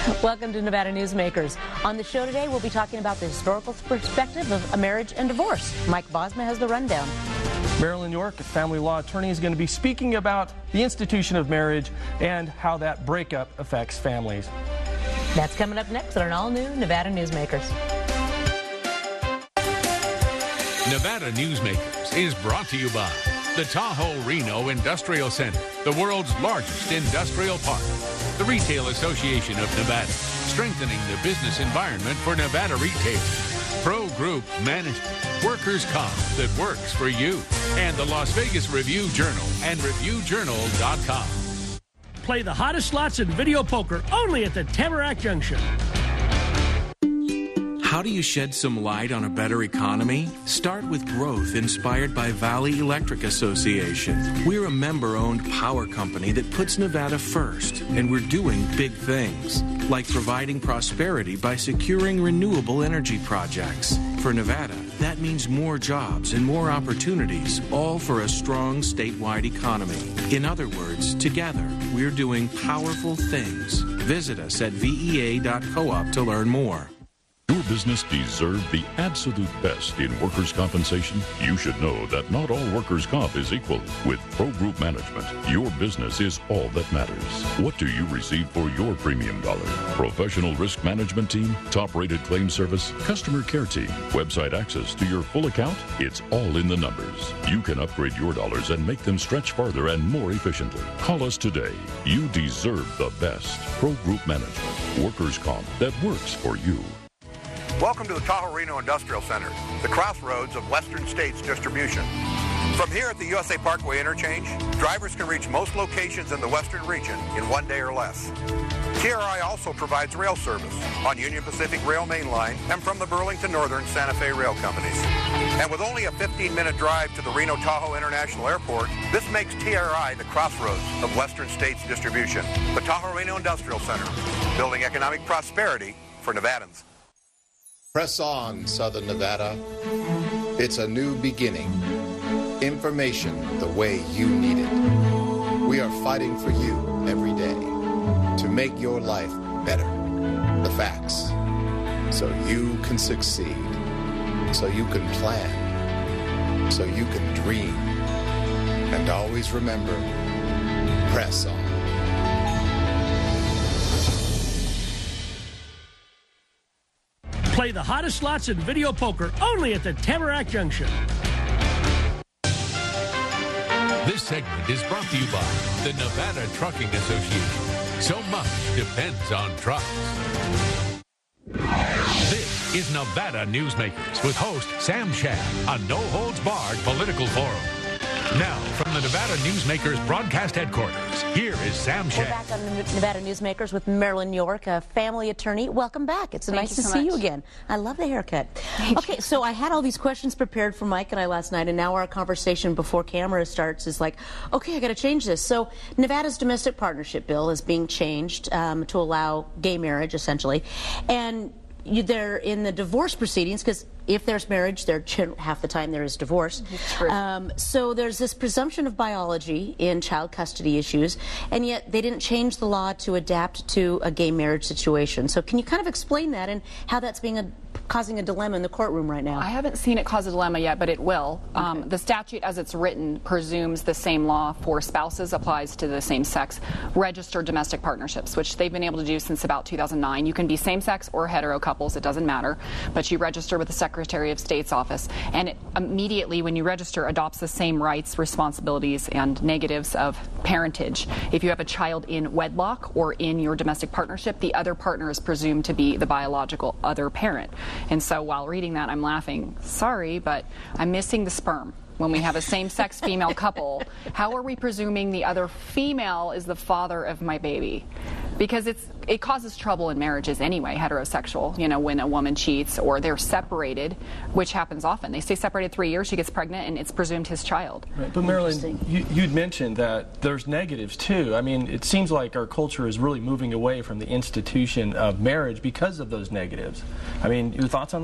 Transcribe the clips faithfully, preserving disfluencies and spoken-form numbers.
Welcome to Nevada Newsmakers. On the show today, we'll be talking about the historical perspective of a marriage and divorce. Mike Bosma has the rundown. Marilyn York, a family law attorney, is going to be speaking about the institution of marriage and how that breakup affects families. That's coming up next on an all-new Nevada Newsmakers. Nevada Newsmakers is brought to you by the Tahoe Reno Industrial Center, the world's largest industrial park. The Retail Association of Nevada, strengthening the business environment for Nevada retailers. Pro Group Management, workers' comp that works for you. And the Las Vegas Review-Journal and Review Journal dot com. Play the hottest slots in video poker only at the Tamarack Junction. How do you shed some light on a better economy? Start with growth inspired by Valley Electric Association. We're a member-owned power company that puts Nevada first, and we're doing big things, like providing prosperity by securing renewable energy projects. For Nevada, that means more jobs and more opportunities, all for a strong statewide economy. In other words, together, we're doing powerful things. Visit us at V E A dot coop to learn more. Your business deserves the absolute best in workers' compensation. You should know that not all workers' comp is equal. With Pro Group Management, your business is all that matters. What do you receive for your premium dollar? Professional risk management team, top-rated claim service, customer care team, website access to your full account? It's all in the numbers. You can upgrade your dollars and make them stretch farther and more efficiently. Call us today. You deserve the best. Pro Group Management, workers' comp that works for you. Welcome to the Tahoe Reno Industrial Center, the crossroads of Western States distribution. From here at the U S A Parkway interchange, drivers can reach most locations in the Western region in one day or less. T R I also provides rail service on Union Pacific Rail Main Line and from the Burlington Northern Santa Fe rail companies. And with only a fifteen minute drive to the Reno Tahoe International Airport, this makes T R I the crossroads of Western States distribution. The Tahoe Reno Industrial Center, building economic prosperity for Nevadans. Press on, Southern Nevada. It's a new beginning. Information the way you need it. We are fighting for you every day to make your life better. The facts. So you can succeed. So you can plan. So you can dream. And always remember, press on. Play the hottest slots in video poker only at the Tamarack Junction. This segment is brought to you by the Nevada Trucking Association. So much depends on trucks. This is Nevada Newsmakers with host Sam Shad on No Holds Barred Political Forum. Now, from the Nevada Newsmakers broadcast headquarters, here is Sam Shad. We're back on the Nevada Newsmakers with Marilyn York, a family attorney. Welcome back. It's Thank nice to so see much. you again. I love the haircut. Okay, so I had all these questions prepared for Mike and I last night, and now our conversation before camera starts is like, okay, I got to change this. So Nevada's domestic partnership bill is being changed um, to allow gay marriage, essentially, and you, they're in the divorce proceedings because if there's marriage, there half the time there is divorce. Um, so there's this presumption of biology in child custody issues, and yet they didn't change the law to adapt to a gay marriage situation. So can you kind of explain that and how that's being a, causing a dilemma in the courtroom right now? I haven't seen it cause a dilemma yet, but it will. Okay. Um, the statute as it's written presumes the same law for spouses applies to the same-sex registered domestic partnerships, which they've been able to do since about two thousand nine. You can be same-sex or hetero couples, it doesn't matter, but you register with the Secretary of State's office, and it immediately, when you register, adopts the same rights, responsibilities, and negatives of parentage. If you have a child in wedlock or in your domestic partnership, the other partner is presumed to be the biological other parent. And so while reading that, I'm laughing, sorry, but I'm missing the sperm. When we have a same-sex female couple, how are we presuming the other female is the father of my baby? Because it's it causes trouble in marriages anyway, heterosexual, you know, when a woman cheats or they're separated, which happens often. They stay separated three years, she gets pregnant, and it's presumed his child. Right. But Marilyn, you, you'd mentioned that there's negatives too. I mean, it seems like our culture is really moving away from the institution of marriage because of those negatives. I mean, your thoughts on that?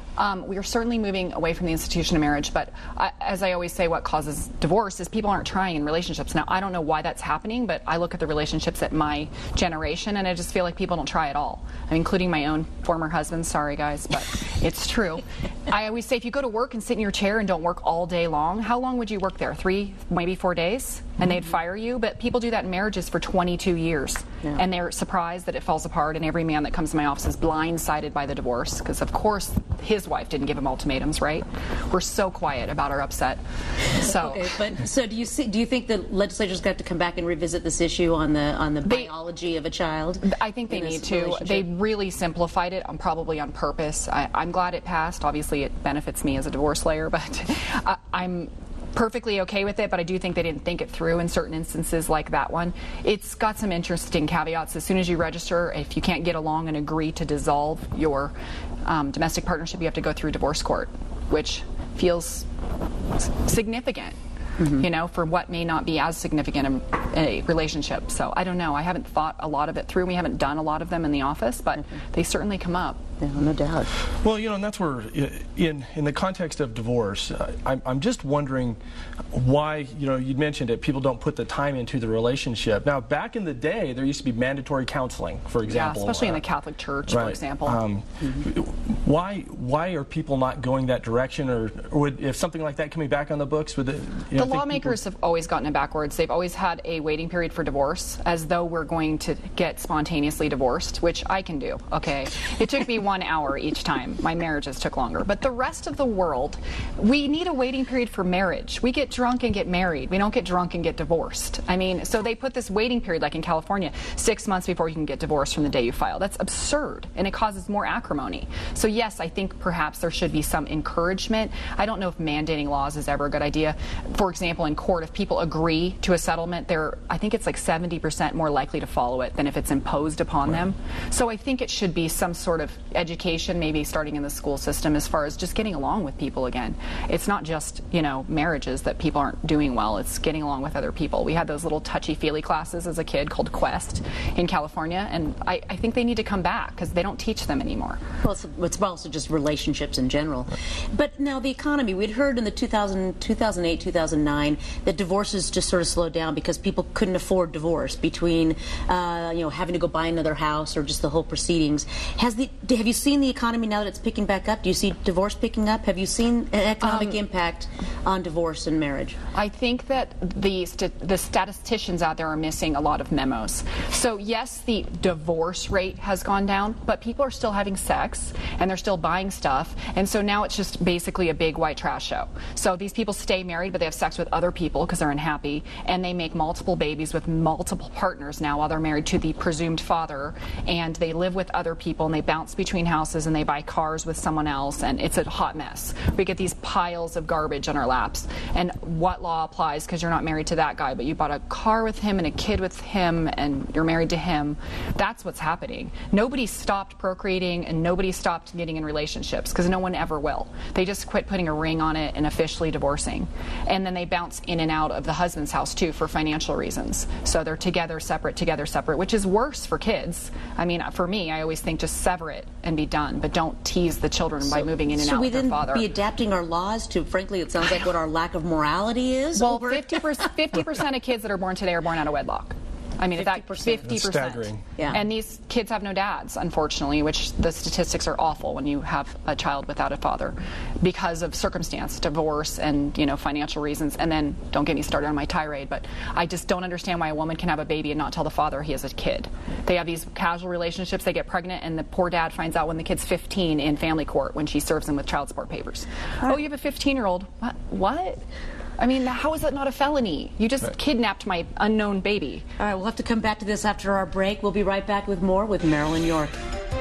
Um, we are certainly moving away from the institution of marriage, but I, as I always say, what causes divorce is people aren't trying in relationships. Now, I don't know why that's happening, but I look at the relationships at my generation, and I just feel like people don't try at all. I mean, including my own former husband. Sorry, guys, but it's true. I always say, if you go to work and sit in your chair and don't work all day long, how long would you work there? Three, maybe four days? And they'd fire you? But people do that in marriages for twenty-two years. Yeah. And they're surprised that it falls apart, and every man that comes to my office is blindsided by the divorce, because of course his wife didn't give him ultimatums, right? We're so quiet about our upset. So, okay, but so do you see? Do you think the legislature's got to come back and revisit this issue on the on the they, biology of a child? I think they need to. They really simplified it, on probably on purpose. I, I'm glad it passed. Obviously, it benefits me as a divorce lawyer, but I, I'm. perfectly okay with it, but I do think they didn't think it through in certain instances like that one. It's got some interesting caveats. As soon as you register, if you can't get along and agree to dissolve your um, domestic partnership, you have to go through divorce court, which feels significant. Mm-hmm. You know, for what may not be as significant in a relationship. So I don't know. I haven't thought a lot of it through. We haven't done a lot of them in the office, but mm-hmm. they certainly come up. Yeah, no doubt. Well, you know, and that's where, in in the context of divorce, uh, I'm, I'm just wondering why, you know, you mentioned it, people don't put the time into the relationship. Now, back in the day, there used to be mandatory counseling, for example. Yeah, especially uh, in the Catholic Church, right. for example. Um, mm-hmm. Why why are people not going that direction, or, or would, if something like that coming back on the books, would it, you know, the lawmakers people... have always gotten it backwards. They've always had a waiting period for divorce, as though we're going to get spontaneously divorced, which I can do. Okay, it took me one hour each time. My marriages took longer. But the rest of the world, we need a waiting period for marriage. We get drunk and get married. We don't get drunk and get divorced. I mean, so they put this waiting period, like in California, six months before you can get divorced from the day you file. That's absurd, and it causes more acrimony. So yes, I think perhaps there should be some encouragement. I don't know if mandating laws is ever a good idea. For example, in court, if people agree to a settlement, they're, I think it's like seventy percent more likely to follow it than if it's imposed upon right. them. So I think it should be some sort of education, maybe starting in the school system, as far as just getting along with people again. It's not just, you know, marriages that people aren't doing well. It's getting along with other people. We had those little touchy-feely classes as a kid called Quest in California, and I, I think they need to come back because they don't teach them anymore. Well, it's, it's also just relationships in general. But now the economy, we'd heard in the two thousand, two thousand eight, two thousand nine that divorces just sort of slowed down because people couldn't afford divorce between, uh, you know, having to go buy another house or just the whole proceedings. Has the, have you seen the economy now that it's picking back up? Do you see divorce picking up? Have you seen an economic um, impact on divorce and marriage? I think that the st- the statisticians out there are missing a lot of memos. So yes, the divorce rate has gone down, but people are still having sex and they're still buying stuff, and so now it's just basically a big white trash show. So these people stay married, but they have sex with other people because they're unhappy, and they make multiple babies with multiple partners now while they're married to the presumed father, and they live with other people, and they bounce between houses, and they buy cars with someone else, and it's a hot mess. We get these piles of garbage on our laps. And what law applies because you're not married to that guy, but you bought a car with him and a kid with him and you're married to him? That's what's happening. Nobody stopped procreating and nobody stopped getting in relationships because no one ever will. They just quit putting a ring on it and officially divorcing. And then they bounce in and out of the husband's house too for financial reasons. So they're together, separate, together, separate, which is worse for kids. I mean, for me, I always think just sever it and be done, but don't tease the children so, by moving in and out with their father. Should we then be adapting our laws to, frankly, it sounds like what our lack of morality is? Well, fifty percent, fifty percent of kids that are born today are born out of wedlock. I mean, fifty percent. fifty percent. That's staggering. Yeah. And these kids have no dads, unfortunately, which the statistics are awful when you have a child without a father because of circumstance, divorce, and, you know, financial reasons. And then, don't get me started on my tirade, but I just don't understand why a woman can have a baby and not tell the father he has a kid. They have these casual relationships, they get pregnant, and the poor dad finds out when the kid's fifteen in family court when she serves him with child support papers. Right. Oh, you have a fifteen-year-old. What? What? I mean, how is that not a felony? You just right. kidnapped my unknown baby. All right, we'll have to come back to this after our break. We'll be right back with more with Marilyn York.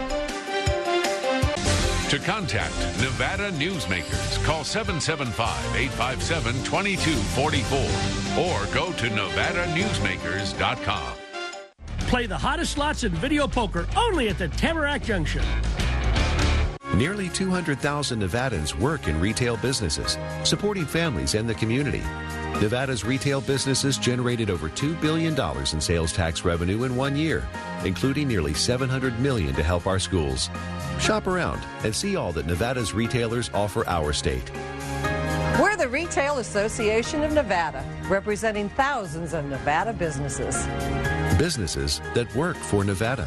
To contact Nevada Newsmakers, call seven seven five, eight five seven, two two four four or go to nevada newsmakers dot com. Play the hottest slots in video poker only at the Tamarack Junction. Nearly two hundred thousand Nevadans work in retail businesses, supporting families and the community. Nevada's retail businesses generated over two billion dollars in sales tax revenue in one year, including nearly seven hundred million dollars to help our schools. Shop around and see all that Nevada's retailers offer our state. We're the Retail Association of Nevada, representing thousands of Nevada businesses. Businesses that work for Nevada.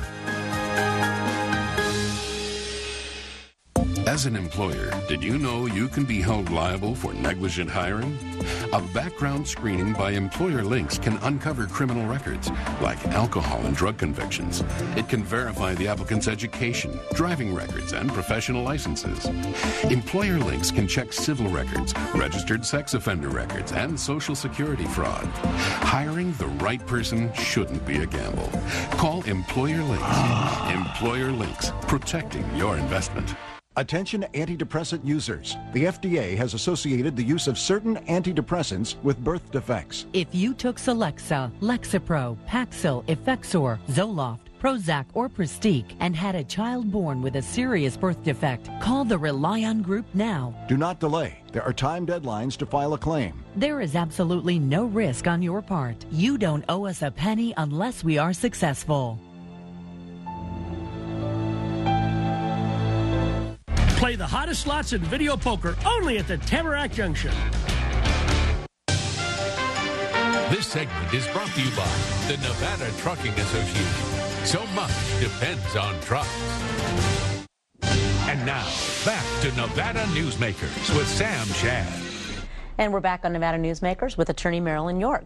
As an employer, did you know you can be held liable for negligent hiring? A background screening by Employer Links can uncover criminal records, like alcohol and drug convictions. It can verify the applicant's education, driving records, and professional licenses. Employer Links can check civil records, registered sex offender records, and Social Security fraud. Hiring the right person shouldn't be a gamble. Call Employer Links. Employer Links, protecting your investment. Attention antidepressant users. The F D A has associated the use of certain antidepressants with birth defects. If you took Celexa, Lexapro, Paxil, Effexor, Zoloft, Prozac, or Prestique and had a child born with a serious birth defect, call the Rely On Group now. Do not delay. There are time deadlines to file a claim. There is absolutely no risk on your part. You don't owe us a penny unless we are successful. Play the hottest slots in video poker only at the Tamarack Junction. This segment is brought to you by the Nevada Trucking Association. So much depends on trucks. And now, back to Nevada Newsmakers with Sam Shad. And we're back on Nevada Newsmakers with attorney Marilyn York.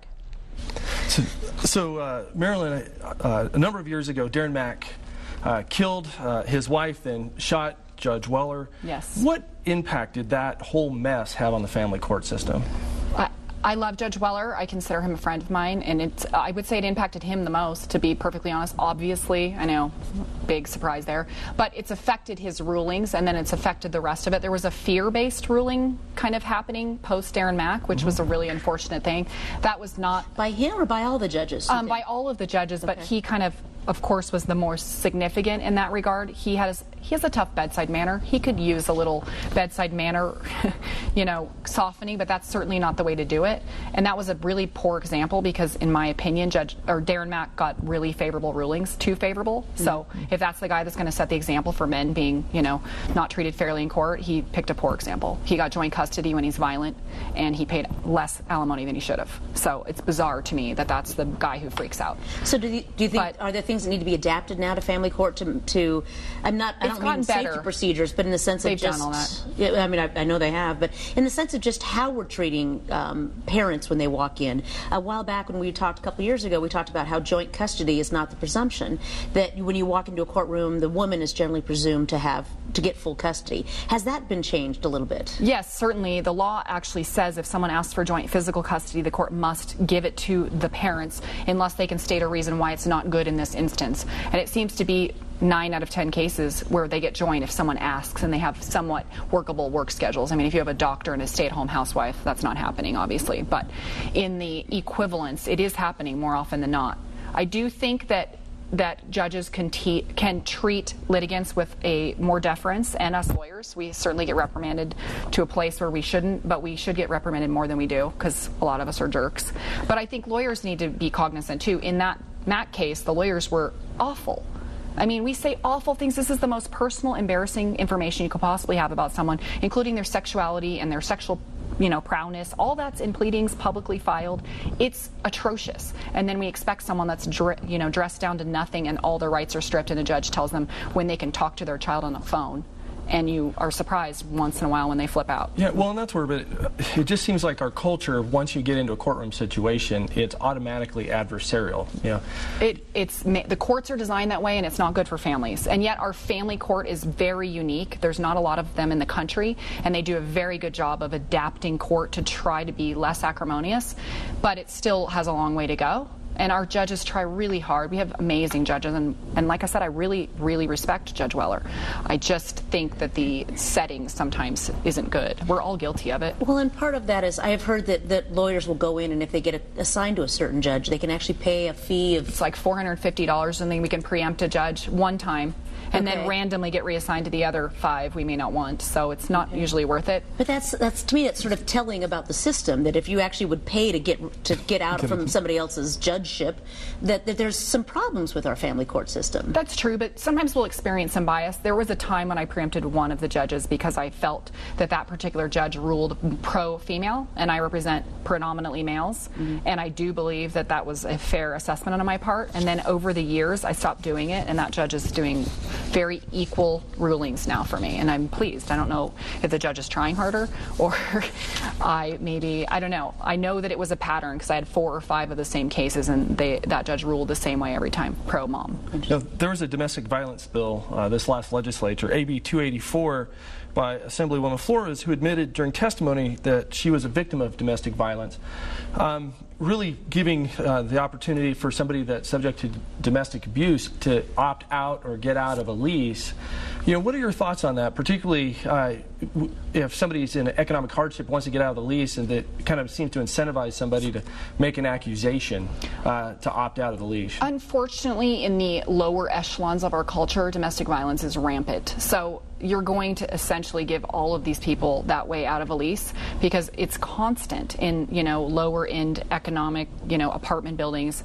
So, so uh, Marilyn, uh, a number of years ago, Darren Mack uh, killed uh, his wife, then shot Judge Weller. Yes. What impact did that whole mess have on the family court system? I, I love Judge Weller. I consider him a friend of mine, and it's, I would say it impacted him the most, to be perfectly honest. Obviously, I know, big surprise there, but it's affected his rulings, and then it's affected the rest of it. There was a fear-based ruling kind of happening post Darren Mack, which mm-hmm. was a really unfortunate thing. That was not... By him or by all the judges? Um, by all of the judges, okay. But he kind of, of course, was the more significant in that regard. He has he has a tough bedside manner. He could use a little bedside manner, you know, softening, but that's certainly not the way to do it. And that was a really poor example because, in my opinion, Judge or Darren Mack got really favorable rulings, too favorable. Mm-hmm. So if that's the guy that's going to set the example for men being, you know, not treated fairly in court, he picked a poor example. He got joint custody when he's violent, and he paid less alimony than he should have. So it's bizarre to me that that's the guy who freaks out. So do you, do you think but, are there things that need to be adapted now to family court to to I'm not I don't mean safety better. procedures, but in the sense They've of just done all that. Yeah, I mean I, I know they have, but in the sense of just how we're treating um, parents when they walk in. A while back when we talked a couple of years ago, we talked about how joint custody is not the presumption, that when you walk into a courtroom, the woman is generally presumed to have to get full custody. Has that been changed a little bit? Yes, certainly. The law actually says if someone asks for joint physical custody, the court must give it to the parents unless they can state a reason why it's not good in this instance. And it seems to be nine out of ten cases where they get joint if someone asks and they have somewhat workable work schedules. I mean, if you have a doctor and a stay-at-home housewife, that's not happening, obviously. But in the equivalence, it is happening more often than not. I do think that that judges can, te can treat litigants with a more deference, and us lawyers, we certainly get reprimanded to a place where we shouldn't, but we should get reprimanded more than we do because a lot of us are jerks. But I think lawyers need to be cognizant too. In that Matt case, the lawyers were awful. I mean, we say awful things. This is the most personal, embarrassing information you could possibly have about someone, including their sexuality and their sexual, you know, prowess. All that's in pleadings, publicly filed. It's atrocious. And then we expect someone that's, you know, dressed down to nothing and all their rights are stripped, and a judge tells them when they can talk to their child on the phone. And you are surprised once in a while when they flip out. Yeah, well, and that's where, but it just seems like our culture, once you get into a courtroom situation, it's automatically adversarial. Yeah, it, it's the courts are designed that way, and it's not good for families. And yet, our family court is very unique. There's not a lot of them in the country, and they do a very good job of adapting court to try to be less acrimonious. But it still has a long way to go. And our judges try really hard. We have amazing judges, and, and like I said, I really, really respect Judge Weller. I just think that the setting sometimes isn't good. We're all guilty of it. Well, and part of that is I have heard that, that lawyers will go in, and if they get a, assigned to a certain judge, they can actually pay a fee of... It's like four hundred fifty dollars, and then we can preempt a judge one time. and Okay. then randomly get reassigned to the other five we may not want. So it's not usually worth it. But that's that's to me, it's sort of telling about the system, that if you actually would pay to get to get out from somebody else's judgeship, that, that there's some problems with our family court system. That's true, but sometimes we'll experience some bias. There was a time when I preempted one of the judges because I felt that that particular judge ruled pro-female, and I represent predominantly males, mm-hmm. and I do believe that that was a fair assessment on my part. And then over the years, I stopped doing it, and that judge is doing very equal rulings now for me, and I'm pleased. I don't know if the judge is trying harder, or I maybe, I don't know. I know that it was a pattern because I had four or five of the same cases, and they, that judge ruled the same way every time, pro-mom. Now, there was a domestic violence bill uh, this last legislature, A B two eighty-four, by Assemblywoman Flores, who admitted during testimony that she was a victim of domestic violence, um, really giving uh, the opportunity for somebody that's subject to domestic abuse to opt out or get out of a lease. You know, what are your thoughts on that, particularly uh, if somebody's in economic hardship, wants to get out of the lease, and that kind of seems to incentivize somebody to make an accusation uh, to opt out of the lease? Unfortunately, in the lower echelons of our culture, domestic violence is rampant. So you're going to essentially give all of these people that way out of a lease because it's constant in, you know, lower end economic, you know, apartment buildings.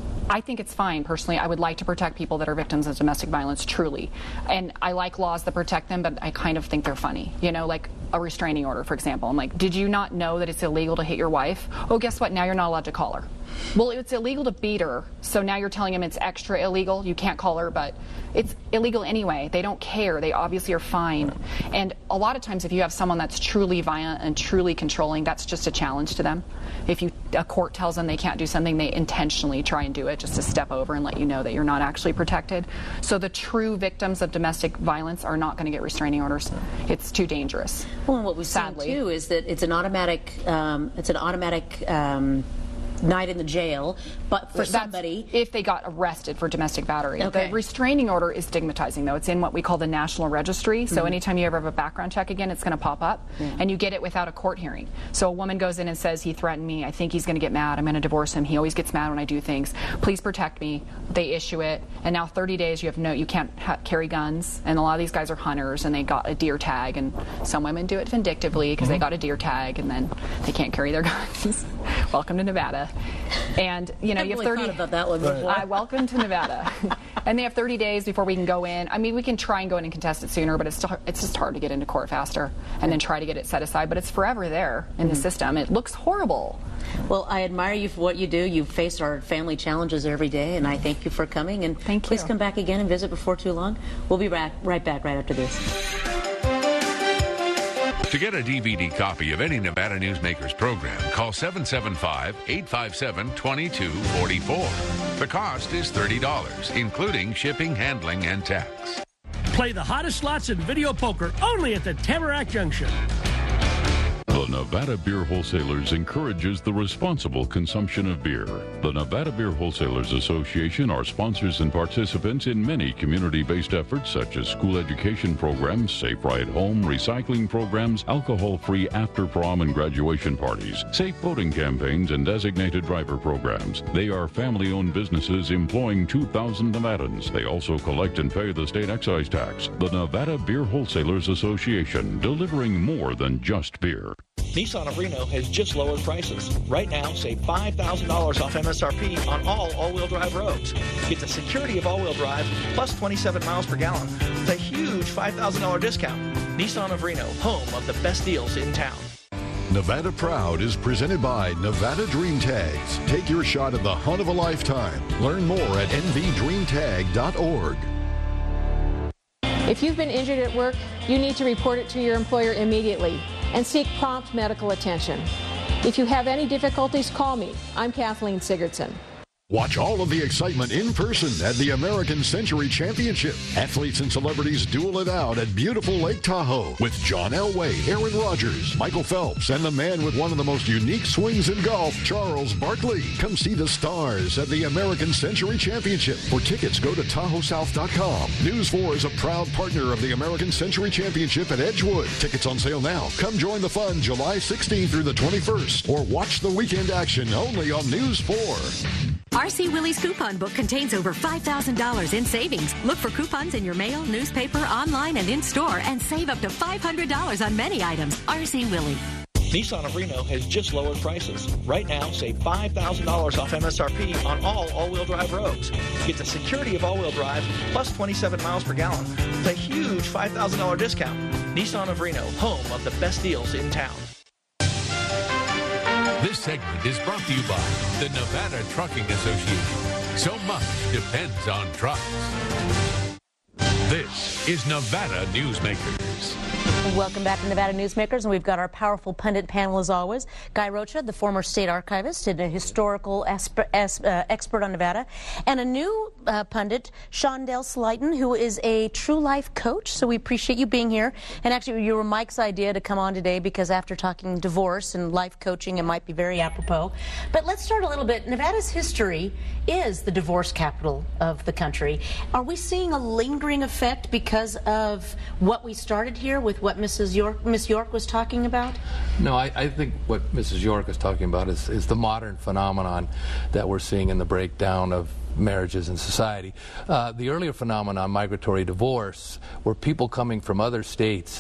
I think it's fine, personally. I would like to protect people that are victims of domestic violence, truly. And I like laws that protect them, but I kind of think they're funny. You know, like a restraining order, for example. I'm like, did you not know that it's illegal to hit your wife? Oh, guess what? Now you're not allowed to call her. Well, it's illegal to beat her, so now you're telling him it's extra illegal. You can't call her, but it's illegal anyway. They don't care. They obviously are fine. And a lot of times if you have someone that's truly violent and truly controlling, that's just a challenge to them. If you, a court tells them they can't do something, they intentionally try and do it just to step over and let you know that you're not actually protected. So the true victims of domestic violence are not going to get restraining orders. It's too dangerous. Well, and what we've sadly seen too is that it's an automatic, um, it's an automatic um, night in the jail, but for That's somebody, if they got arrested for domestic battery. Okay. The restraining order is stigmatizing, though. It's in what we call the National Registry. So Mhm. anytime you ever have a background check again, it's going to pop up, Yeah. and you get it without a court hearing. So a woman goes in and says, he threatened me. I think he's going to get mad. I'm going to divorce him. He always gets mad when I do things. Please protect me. They issue it, and now thirty days you have no, you can't ha carry guns. And a lot of these guys are hunters, and they got a deer tag. And some women do it vindictively because Mm-hmm. they got a deer tag, and then they can't carry their guns. Welcome to Nevada. And you know, I've you have really thirty. thought about that one before. I welcome to Nevada, and they have thirty days before we can go in. I mean, we can try and go in and contest it sooner, but it's still, it's just hard to get into court faster, and then try to get it set aside. But it's forever there in the Mhm. system. It looks horrible. Well, I admire you for what you do. You face our family challenges every day, and I thank you for coming. And thank please you. come back again and visit before too long. We'll be back right back right after this. To get a D V D copy of any Nevada Newsmakers program, call seven seven five, eight five seven, two two four four. The cost is thirty dollars, including shipping, handling, and tax. Play the hottest slots in video poker only at the Tamarack Junction. The Nevada Beer Wholesalers encourages the responsible consumption of beer. The Nevada Beer Wholesalers Association are sponsors and participants in many community-based efforts such as school education programs, safe ride home, recycling programs, alcohol-free after-prom and graduation parties, safe boating campaigns, and designated driver programs. They are family-owned businesses employing two thousand Nevadans. They also collect and pay the state excise tax. The Nevada Beer Wholesalers Association, delivering more than just beer. Nissan of Reno has just lowered prices. Right now, save five thousand dollars off M S R P on all all-wheel drive Rogues. Get the security of all-wheel drive plus twenty-seven miles per gallon with a huge five thousand dollars discount. Nissan of Reno, home of the best deals in town. Nevada Proud is presented by Nevada Dream Tags. Take your shot at the hunt of a lifetime. Learn more at N V dream tag dot org. If you've been injured at work, you need to report it to your employer immediately and seek prompt medical attention. If you have any difficulties, call me. I'm Kathleen Sigurdsson. Watch all of the excitement in person at the American Century Championship. Athletes and celebrities duel it out at beautiful Lake Tahoe with John Elway, Aaron Rodgers, Michael Phelps, and the man with one of the most unique swings in golf, Charles Barkley. Come see the stars at the American Century Championship. For tickets, go to Tahoe South dot com. News four is a proud partner of the American Century Championship at Edgewood. Tickets on sale now. Come join the fun July sixteenth through the twenty-first, or watch the weekend action only on News four. R C Willey's coupon book contains over five thousand dollars in savings. Look for coupons in your mail, newspaper, online, and in-store, and save up to five hundred dollars on many items. R C Willey. Nissan of Reno has just lowered prices. Right now, save five thousand dollars off M S R P on all all-wheel drive Rogues. Get the security of all-wheel drive plus twenty-seven miles per gallon with a huge five thousand dollars discount. Nissan of Reno, home of the best deals in town. This segment is brought to you by the Nevada Trucking Association. So much depends on trucks. This is Nevada Newsmakers. Welcome back to Nevada Newsmakers, and we've got our powerful pundit panel as always. Guy Rocha, the former state archivist and a historical esper, es, uh, expert on Nevada, and a new uh, pundit, Shondell Slyton, who is a true life coach. So we appreciate you being here. And actually, you were Mike's idea to come on today because after talking divorce and life coaching, it might be very apropos. But let's start a little bit. Nevada's history is the divorce capital of the country. Are we seeing a lingering effect because of what we started here with what Missus York, Miss York was talking about? No, I, I think what Missus York is talking about is, is the modern phenomenon that we're seeing in the breakdown of marriages in society. Uh, the earlier phenomenon, migratory divorce, were people coming from other states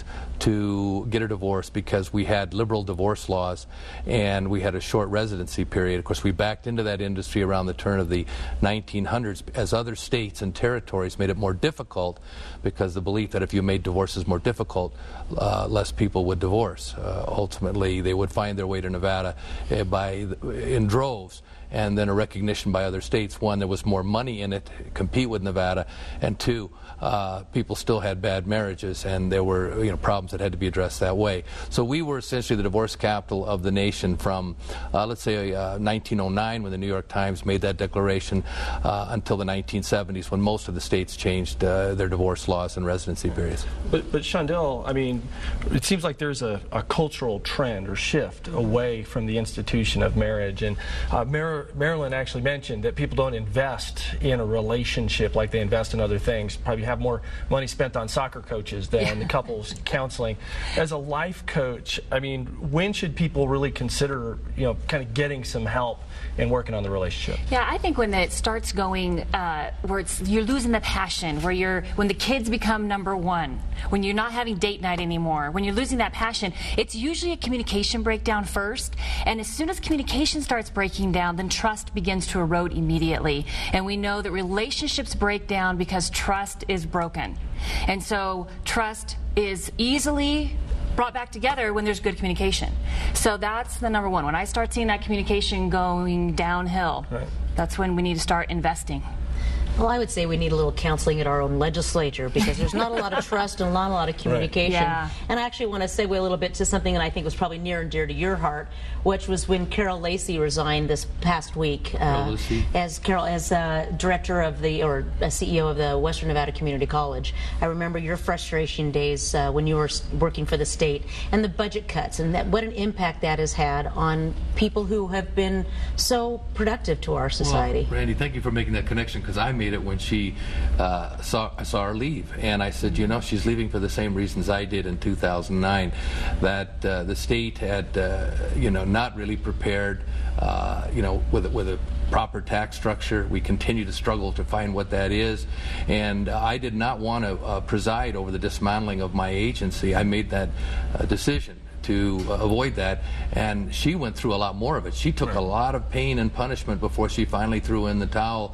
to get a divorce because we had liberal divorce laws and we had a short residency period. Of course, we backed into that industry around the turn of the nineteen hundreds as other states and territories made it more difficult because the belief that if you made divorces more difficult, uh, less people would divorce. Uh, ultimately, they would find their way to Nevada uh, by in droves. And then a recognition by other states, one, there was more money in it, compete with Nevada, and two, uh, people still had bad marriages, and there were you know problems that had to be addressed that way. So we were essentially the divorce capital of the nation from, uh, let's say, uh, nineteen oh nine, when the New York Times made that declaration, uh, until the nineteen seventies, when most of the states changed uh, their divorce laws and residency periods. But, but Shondell, I mean, it seems like there's a, a cultural trend or shift away from the institution of marriage, and uh, Mar Marilyn actually mentioned that people don't invest in a relationship like they invest in other things. Probably have more money spent on soccer coaches than yeah. couples counseling. As a life coach, I mean, when should people really consider, you know, kind of getting some help and working on the relationship? Yeah, I think when it starts going, uh, where it's you're losing the passion, where you're when the kids become number one, when you're not having date night anymore, when you're losing that passion, it's usually a communication breakdown first. And as soon as communication starts breaking down, then trust begins to erode immediately. And we know that relationships break down because trust is broken. And so trust is easily brought back together when there's good communication. So that's the number one. When I start seeing that communication going downhill, right. that's when we need to start investing. Well, I would say we need a little counseling at our own legislature because there's not a lot of trust and not a lot of communication. Right. Yeah. And I actually want to segue a little bit to something that I think was probably near and dear to your heart, which was when Carol Lacey resigned this past week uh, as Carol as uh, director of the or uh, C E O of the Western Nevada Community College. I remember your frustration days uh, when you were working for the state and the budget cuts and that what an impact that has had on people who have been so productive to our society. Well, Randy, thank you for making that connection because I made it when she uh, saw I saw her leave, and I said, you know, she's leaving for the same reasons I did in two thousand nine, that uh, the state had, uh, you know, not really prepared, uh, you know, with with a proper tax structure. We continue to struggle to find what that is, and uh, I did not want to uh, preside over the dismantling of my agency. I made that uh, decision to uh, avoid that, and she went through a lot more of it. She took right. a lot of pain and punishment before she finally threw in the towel.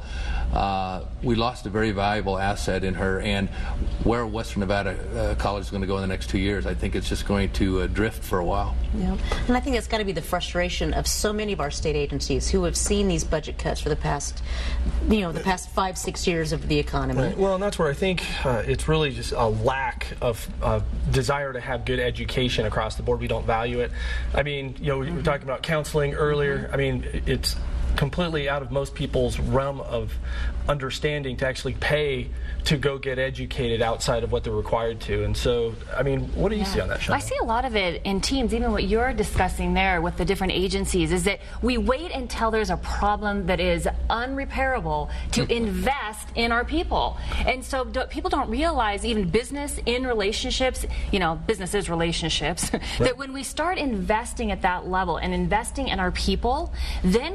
Uh, we lost a very valuable asset in her, and where Western Nevada uh, College is going to go in the next two years, I think it's just going to uh, drift for a while. Yeah, and I think that's got to be the frustration of so many of our state agencies who have seen these budget cuts for the past, you know, the past five, six years of the economy. Right. Well, and that's where I think uh, it's really just a lack of uh, desire to have good education across the board. We don't value it. I mean, you know, we were talking about counseling earlier. I mean, it's completely out of most people's realm of understanding to actually pay to go get educated outside of what they're required to. And so, I mean, what do you yeah. see on that, Sean? I see a lot of it in teams, even what you're discussing there with the different agencies, is that we wait until there's a problem that is unrepairable to invest in our people. And so do, people don't realize, even business in relationships, you know, business is relationships, right. that when we start investing at that level and investing in our people, then we start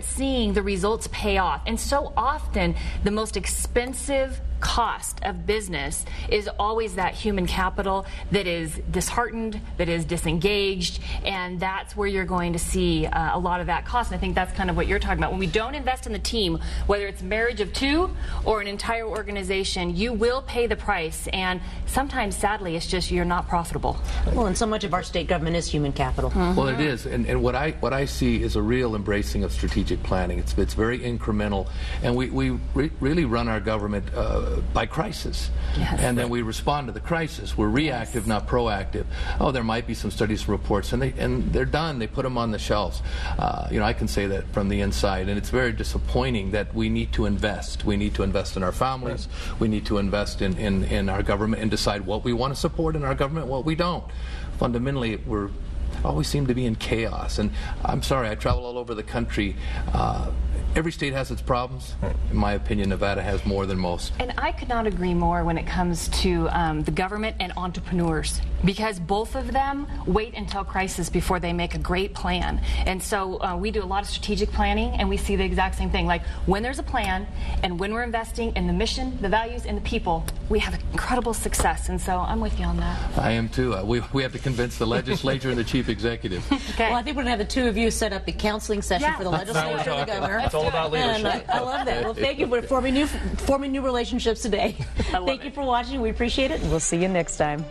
seeing the results pay off. And so often, the most expensive cost of business is always that human capital that is disheartened, that is disengaged, and that's where you're going to see uh, a lot of that cost. And I think that's kind of what you're talking about. When we don't invest in the team, whether it's marriage of two or an entire organization, you will pay the price. And sometimes, sadly, it's just you're not profitable. Well, and so much of our state government is human capital. Mm-hmm. Well, it is, and, and what I what I see is a real embracing of strategic planning. It's it's very incremental, and we we re really run our government uh, by crisis, yes. and then we respond to the crisis. We're reactive, yes. not proactive. Oh, there might be some studies, reports, and they and they're done. They put them on the shelves. Uh, you know, I can say that from the inside, and it's very disappointing that we need to invest. We need to invest in our families. Right. We need to invest in, in in our government and decide what we want to support in our government, what we don't. Fundamentally, we're always seem to be in chaos. And I'm sorry, I travel all over the country. Uh, every state has its problems. In my opinion, Nevada has more than most. And I could not agree more when it comes to um, the government and entrepreneurs, because both of them wait until crisis before they make a great plan. And so uh, we do a lot of strategic planning, and we see the exact same thing. Like, when there's a plan and when we're investing in the mission, the values, and the people, we have incredible success. And so I'm with you on that. I am too. Uh, we, we have to convince the legislature and the chief executive. Okay. Well, I think we're going to have the two of you set up a counseling session yeah. for the legislature and the governor. It's all about leadership. And I, I love that. Well, thank you for forming new, forming new relationships today. Thank it. you for watching. We appreciate it, and we'll see you next time.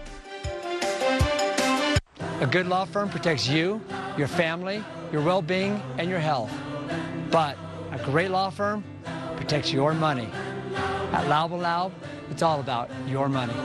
A good law firm protects you, your family, your well-being, and your health. But a great law firm protects your money. At Laub and Laub, it's all about your money.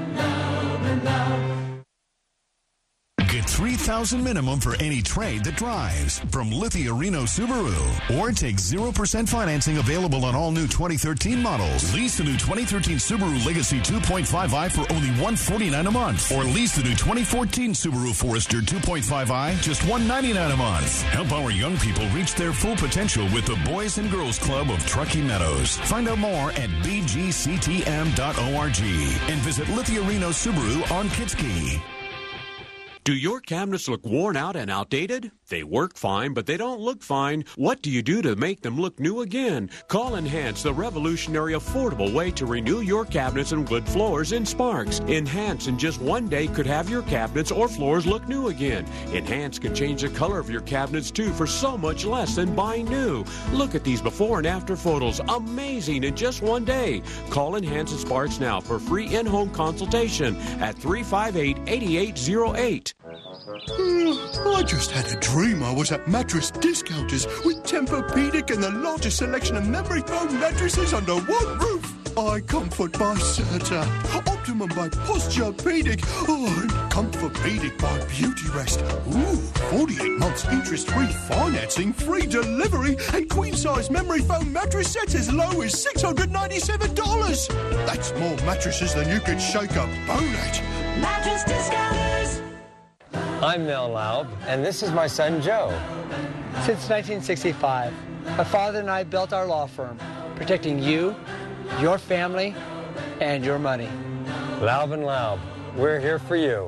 Get three thousand dollars minimum for any trade that drives from Lithia Reno Subaru. Or take zero percent financing available on all new twenty thirteen models. Lease the new twenty thirteen Subaru Legacy two point five i for only one hundred forty-nine dollars a month. Or lease the new twenty fourteen Subaru Forester two point five i, just one hundred ninety-nine dollars a month. Help our young people reach their full potential with the Boys and Girls Club of Truckee Meadows. Find out more at b g c t m dot org and visit Lithia Reno Subaru on Kitski. Do your cabinets look worn out and outdated? They work fine, but they don't look fine. What do you do to make them look new again? Call Enhance, the revolutionary affordable way to renew your cabinets and wood floors in Sparks. Enhance in just one day could have your cabinets or floors look new again. Enhance can change the color of your cabinets too for so much less than buying new. Look at these before and after photos. Amazing in just one day. Call Enhance at Sparks now for free in-home consultation at three five eight, eight eight zero eight. I just had a dream I was at Mattress Discounters with Tempur-Pedic and the largest selection of memory foam mattresses under one roof. I Comfort by Serta, Optimum by Posturepedic, oh, and Comfort-Pedic by Beautyrest. Ooh, forty-eight months interest-free financing, free delivery, and queen-size memory foam mattress sets as low as six hundred ninety-seven dollars. That's more mattresses than you could shake a bone at. Mattress Discounters. I'm Mel Laub, and this is my son, Joe. Since nineteen sixty-five, my father and I built our law firm, protecting you, your family, and your money. Laub and Laub, we're here for you.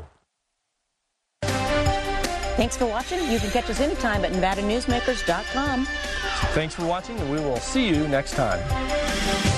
Thanks for watching. You can catch us anytime at nevada newsmakers dot com. Thanks for watching, and we will see you next time.